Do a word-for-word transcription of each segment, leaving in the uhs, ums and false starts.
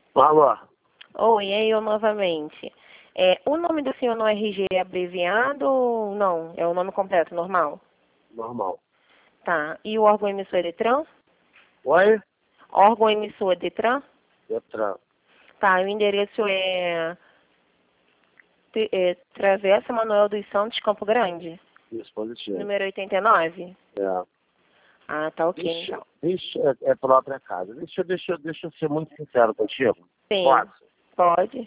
Alô? Oi, é eu novamente. É, o nome do senhor no R G é abreviado ou não? É o nome completo, normal? Normal. Tá. E o órgão emissor é Detran? Oi? Órgão emissor é Detran? Detran. Tá, o endereço é, T- é Travessa Manuel dos Santos, Campo Grande, Isso, positivo. número oitenta e nove? É. Ah, tá ok, Deixa, então. deixa, é, é própria casa. Deixa, deixa, deixa eu ser muito sincero contigo. Sim, Posso? pode.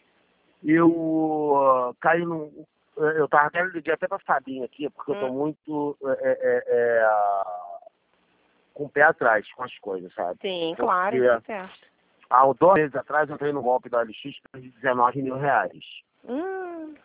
Eu ah, caí num... Eu tava até, liguei até pra Fabinho aqui, porque eu tô Hum, muito é, é, é, ah, com o pé atrás com as coisas, sabe? sim, claro, Porque tá certo. há dois meses atrás eu entrei no golpe da L X por dezenove mil reais. Hum,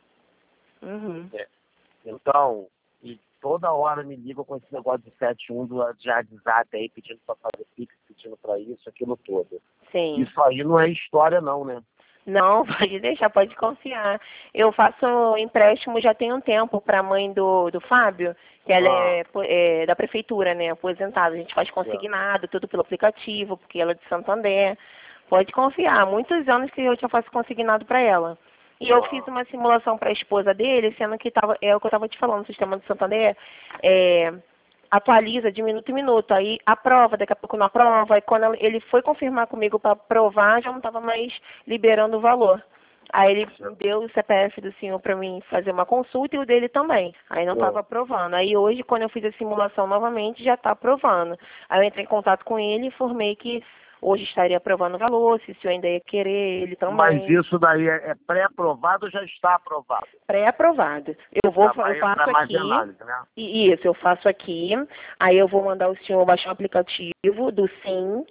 uhum. É. Então, e toda hora me ligam com esse negócio de sete um do de WhatsApp aí, pedindo pra fazer Pix, pedindo pra isso, aquilo todo. Sim. Isso aí não é história não, né? Não, pode deixar, pode confiar. Eu faço empréstimo já tem um tempo para a mãe do, do Fábio, que ela Ah, é, po- é da prefeitura, né, aposentada. A gente faz é. consignado, tudo pelo aplicativo, porque ela é de Santander. Pode confiar, há muitos anos que eu já faço consignado para ela. E eu fiz Ah, uma simulação para a esposa dele, sendo que tava, é o que eu estava te falando, o sistema do Santander é, atualiza de minuto em minuto. Aí aprova, daqui a pouco não aprova. Aí quando ela- ele foi confirmar comigo para aprovar, já não estava mais liberando o valor. Aí ele deu o C P F do senhor para mim fazer uma consulta e o dele também. Aí não ah. estava aprovando. Aí hoje, quando eu fiz a simulação novamente, já está aprovando. Aí eu entrei em contato com ele e informei que hoje estaria aprovando o valor, se o senhor ainda ia querer, ele Mas também. isso daí é, é pré-aprovado ou já está aprovado? Pré-aprovado. Eu vou, Tá, fa- eu vai entrar faço mais em aqui, análise, né? e isso, eu faço aqui, aí eu vou mandar o senhor baixar o aplicativo do SIM,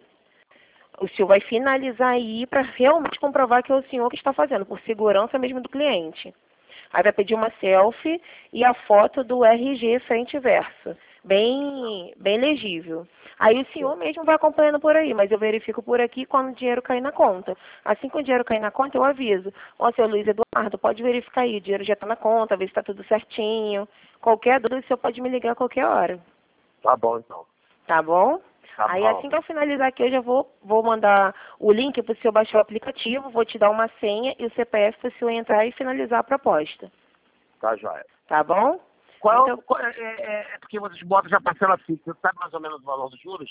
o senhor vai finalizar aí para realmente comprovar que é o senhor que está fazendo, por segurança mesmo do cliente. Aí vai pedir uma selfie e a foto do R G frente e verso, bem, bem legível. Aí o senhor mesmo vai acompanhando por aí, mas eu verifico por aqui quando o dinheiro cair na conta. Assim que o dinheiro cair na conta, eu aviso. Ó, seu Luiz Eduardo, pode verificar aí, o dinheiro já está na conta, ver se está tudo certinho. Qualquer dúvida, o senhor pode me ligar a qualquer hora. Tá bom, então. Tá bom? Tá Aí bom. assim que eu finalizar aqui, eu já vou, vou mandar o link para o senhor baixar o aplicativo, vou te dar uma senha e o C P F para o senhor entrar e finalizar a proposta. Tá joia. Tá bom? Qual, Então, qual- é, é, é porque vocês botam já parcela fixa, você sabe mais ou menos o valor dos juros?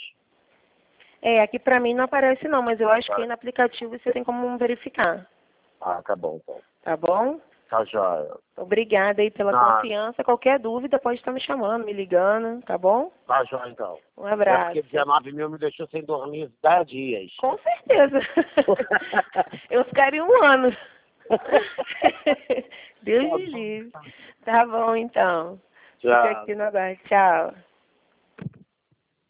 é, aqui pra mim não aparece não, mas eu acho que Tá. aí no aplicativo você tem como verificar. Ah, tá bom, então. Tá bom? Tá joia. Obrigada aí pela Não, confiança. Qualquer dúvida pode estar me chamando, me ligando, tá bom? tá joia, então. Um É porque abraço. dezenove mil me deixou sem dormir dez dias. Com certeza. Eu ficaria um ano. Deus Tá me bom. livre. Tá bom, então. Fica Tchau. aqui no aguardo. Tchau.